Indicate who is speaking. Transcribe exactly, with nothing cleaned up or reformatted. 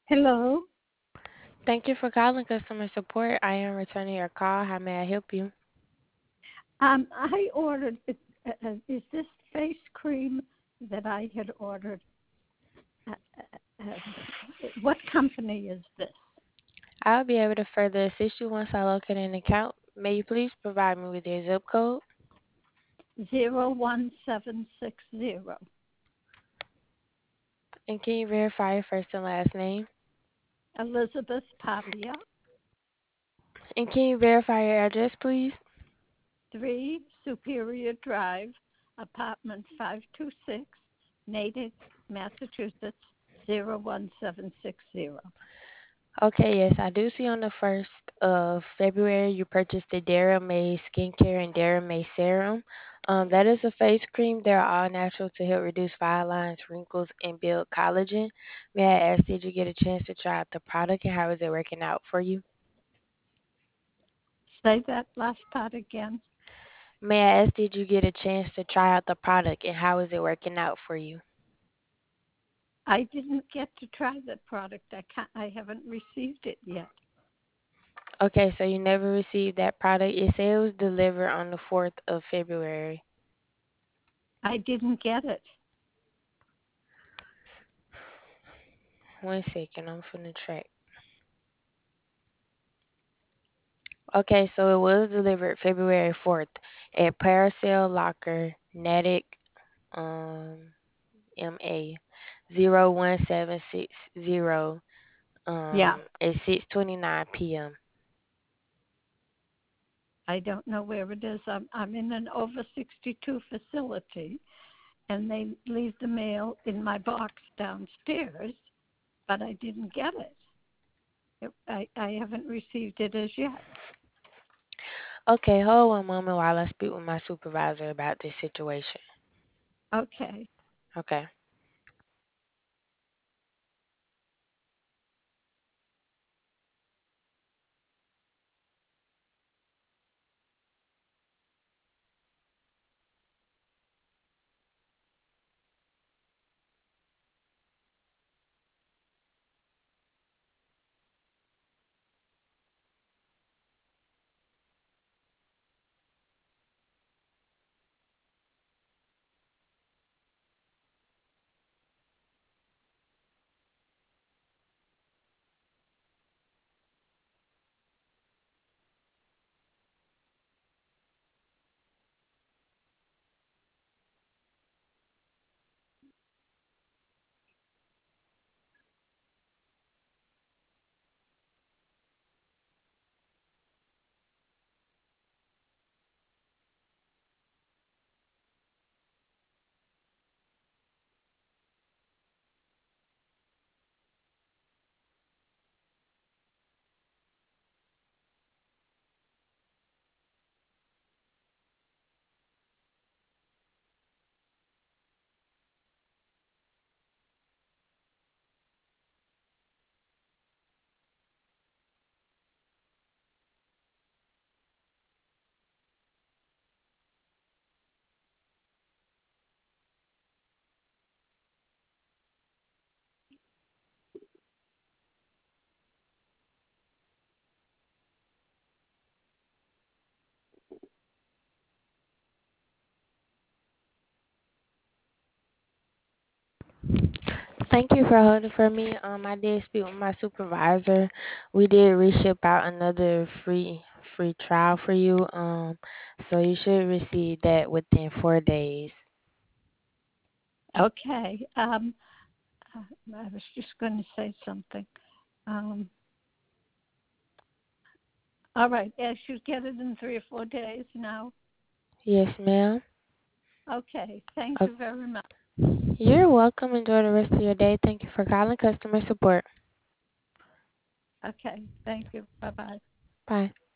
Speaker 1: Hello.
Speaker 2: Thank you for calling customer support. I am returning your call. How may I help you?
Speaker 1: Um, I ordered. Uh, uh, is this face cream that I had ordered? Uh, uh, uh, what company is this?
Speaker 2: I'll be able to further assist you once I locate an account. May you please provide me with your zip code?
Speaker 1: Zero one seven six zero.
Speaker 2: And can you verify your first and last name?
Speaker 1: Elizabeth Pavia,
Speaker 2: And can you verify your address, please?
Speaker 1: three Superior Drive, apartment five two six, Natick, Massachusetts zero one seven six zero.
Speaker 2: Okay, yes, I do see on the first of February you purchased the Dara May skincare and Dara May serum. Um, that is a face cream. They're all natural to help reduce fine lines, wrinkles, and build collagen. May I ask, did you get a chance to try out the product and how is it working out for you?
Speaker 1: Say that last part again.
Speaker 2: May I ask, did you get a chance to try out the product and how is it working out for you?
Speaker 1: I didn't get to try the product. I can't, I haven't received it yet.
Speaker 2: Okay, so you never received that product. It said it was delivered on the fourth of February.
Speaker 1: I didn't get it.
Speaker 2: One second, I'm finna track. Okay, so it was delivered February fourth at Paracel Locker, Natick, um, M A zero one seven six zero,
Speaker 1: Yeah,
Speaker 2: um, at six twenty-nine p m.
Speaker 1: I don't know where it is. I'm I'm in an over sixty-two facility, and they leave the mail in my box downstairs, but I didn't get it. it I I haven't received it as yet.
Speaker 2: Okay, hold one moment while I speak with my supervisor about this situation.
Speaker 1: Okay.
Speaker 2: Okay. Thank you for holding for me. Um, I did speak with my supervisor. We did reship out another free free trial for you. Um, so you should receive that within four days.
Speaker 1: Okay. Um, uh, I was just going to say something. Um, all right. I should get it in three or four days now.
Speaker 2: Yes, ma'am.
Speaker 1: Okay. Thank
Speaker 2: Uh,
Speaker 1: you very much.
Speaker 2: you're welcome. Enjoy the rest of your day. Thank you for calling customer support.
Speaker 1: Okay. Thank you. Bye bye.
Speaker 2: Bye.